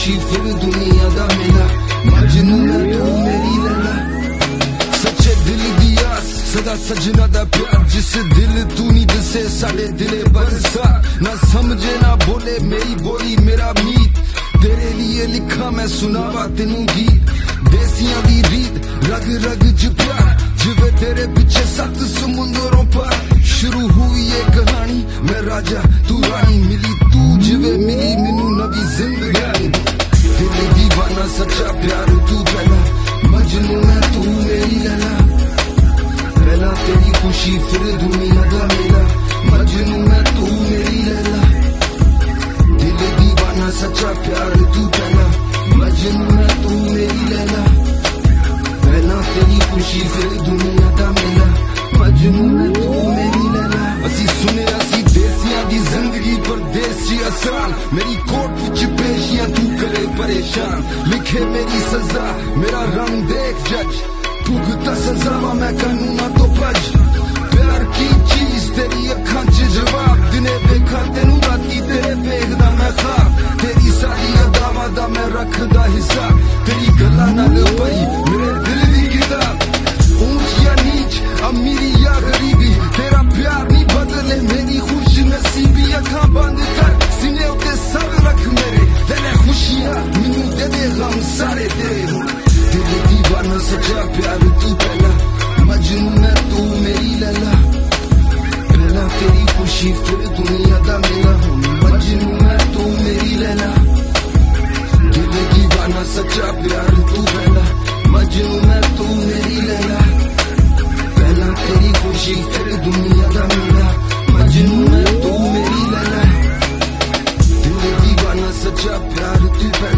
खुशी फिर दुनिया दा मेला मजनू है तू मेरी लैला सच्चे दिल दी आस सदा सजना दा प्यार जिस दिल तू नहीं दसे साडे दिले बरसा ना समझे ना बोले मेरी बोली मेरा मीत तेरे लिए लिखा मैं सुनावा तेनू गीत देसियां दी रीत रग रग च प्यार जिवे तेरे पीछे 7 समुंदरों पार शुरू हुई ये कहानी मैं राजा तू रानी मिली तू जिवे मिली मैनू नवी जिंदगानी दिल दीवाना सच्चा प्यार तू पहला मजनू मैं तू मेरी लैला पहला तेरी खुशी फिर दुनिया दा मेला मजनू मैं तू मेरी लैला दिल दीवाना सच्चा प्यार तू पहला मजनू मैं तू मेरी लैला पहला तेरी खुशी फिर दुनिया दा मेला मजनू मैं तू मेरी लैला असी सुने असी देसियां दी जिंदगी परदेसी आसान मेरी कोर्ट विच पेशियां तू करे परेशान लिखे मेरी सजा मेरा रंग देख जज भुगता सजावा मैं कानूना तो भज प्यार की चीज तेरी अखां च जवाब दिने देखा तेनू राती तेरे वेखदा मैं ख्वाब तेरी सारी अदावां दा मैं रखदा हिसाब तेरी गल्लां नाल भरी मेरे दिल दी किताब ऊंच या नीच अमीरी या गरीबी तेरा प्यार नहीं बदले मेरी खुश नसीबी अखां बंद कर सीने उते सर रख मेरे दिल खुशियां मैनू दे दे गम सारे तेरे दिल दीवाना सच्चा प्यार तू पहला मजनू मैं तू मेरी लैला पहला तेरी खुशी फिर दुनिया दा मेला मजनू मैं तू मेरी लैला दिल दीवाना सच्चा प्यार तू पहला मजनू मैं तू मेरी लैला पहला तेरी खुशी फिर दुनिया दा मेला मजनू मैं तू मेरी लैला दिल दीवाना सच्चा प्यार तू पहला